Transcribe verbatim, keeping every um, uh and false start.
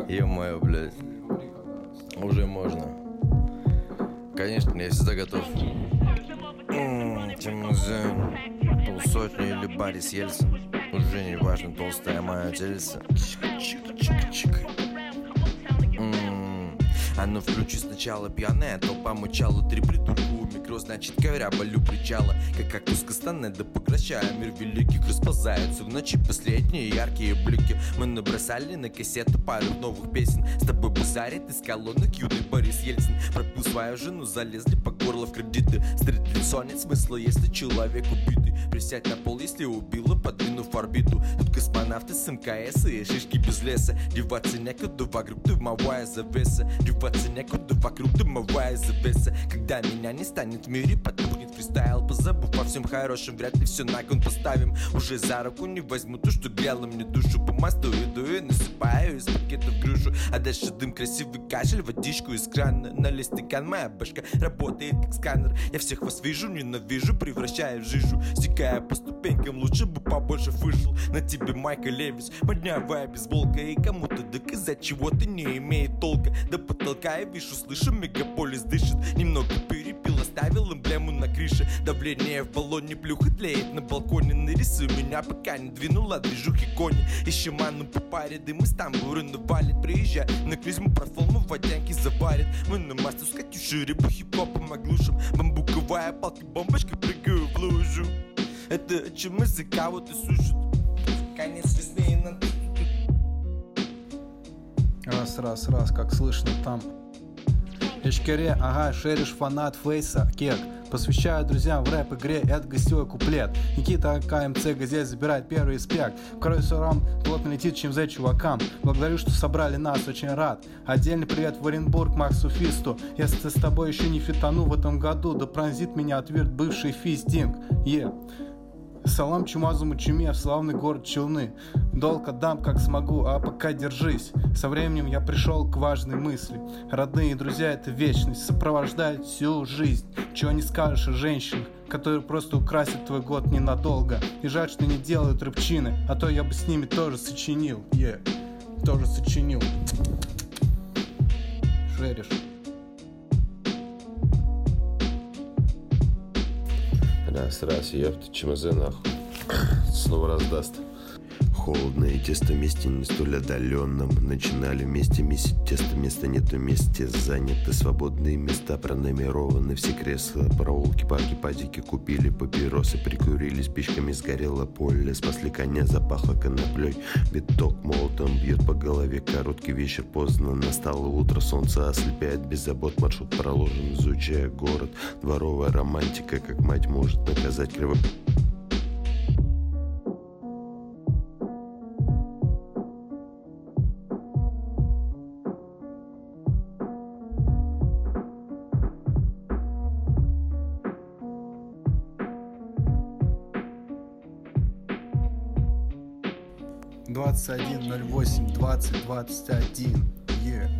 Е-мое, блядь. Уже можно. Конечно, я всегда готов. Чемузен, полсотни или Борис Ельцин. Уже не важно, толстая моя тельца. Чик-чик-чик-чик. А ну включи сначала пьяная толпа мычала. Три придурка у микро, значит ковря болю причала. Как кактус кастанет, да покращая. Мир великих расползается в ночи последние яркие блики. Мы набросали на кассету пару новых песен. С тобой базарит из колонок юный Борис Ельцин. Пропил свою жену, залезли по горло в кредиты. Стрит лицо нет смысла, если человек убитый. Присядь на пол, если убила, подвинув орбиту. Тут космонавты с МКС и шишки без леса. Деваться некуда, вокруг дымовая завеса. Деваться некуда, вокруг дымовая завеса. Когда меня не станет в мире, потухнет фристайл. Позабыв во всем хорошем, вряд ли все на кон поставим. Уже за руку не возьму то, что грело мне душу. По мосту иду и насыпаю из пакетов грушу. А дальше дым, красивый кашель, водичку из крана. Налей стакан, моя башка работает как сканер. Я всех вас вижу, ненавижу, превращаю в жижу. Стекая по ступенькам, лучше бы побольше вышел. На тебе Майка Левис, поднявая бейсболка. И кому-то доказать чего-то не имеет толка. До потолка я вижу, слышу, мегаполис дышит. Немного перепил, оставил эмблему на крыше. Давление в баллоне, плюха тлеет на балконе. Нарисуй меня, пока не двинула движухи кони. Ищем ману по паре, дым из тамбура навалит. Приезжай на клизму, профолму водянки заварит. Мы на массу с Катюшей, рыбу хип-хопом оглушим. Бамбуковая палка, бомбочка, прыгаю в лужу. Это чем языка вот и сушит. Конец весны и на... Раз, раз, раз, как слышно там. Ичкере, ага, шеришь фанат фейса, кек. Посвящаю друзьям в рэп-игре, это гостевой куплет. Никита КМЦ газет забирает первый респект. Король Сурам плотно летит, чем за чувакам. Благодарю, что собрали нас, очень рад. Отдельный привет в Оренбург, Максу Фисту. Если с тобой еще не фитану в этом году, да пронзит меня отверт бывший фистинг. Е yeah. Салам Чумазу Чуме в славный город Челны. Долг отдам как смогу, а пока держись. Со временем я пришел к важной мысли. Родные и друзья — это вечность, сопровождают всю жизнь. Чего не скажешь о женщинах, которые просто украсят твой год ненадолго. И жаль, что не делают рыбчины, а то я бы с ними тоже сочинил. Е, yeah. Тоже сочинил. Шеришь. Раз, раз, ёпта, ЧМЗ нахуй. Снова раздаст. Холодное тесто вместе не столь отдаленном. Начинали вместе месить тесто, места нету вместе. Заняты свободные места, пронумерованы все кресла. Проулки, парки, падики, купили папиросы, прикурили, спичками сгорело поле. Спасли коня, запахло коноплей. Биток молотом бьет по голове. Короткий вечер, поздно настало утро. Солнце ослепяет без забот. Маршрут проложен, изучая город. Дворовая романтика, как мать может наказать криво. двадцать один ноль восемь двадцать двадцать один. Yeah.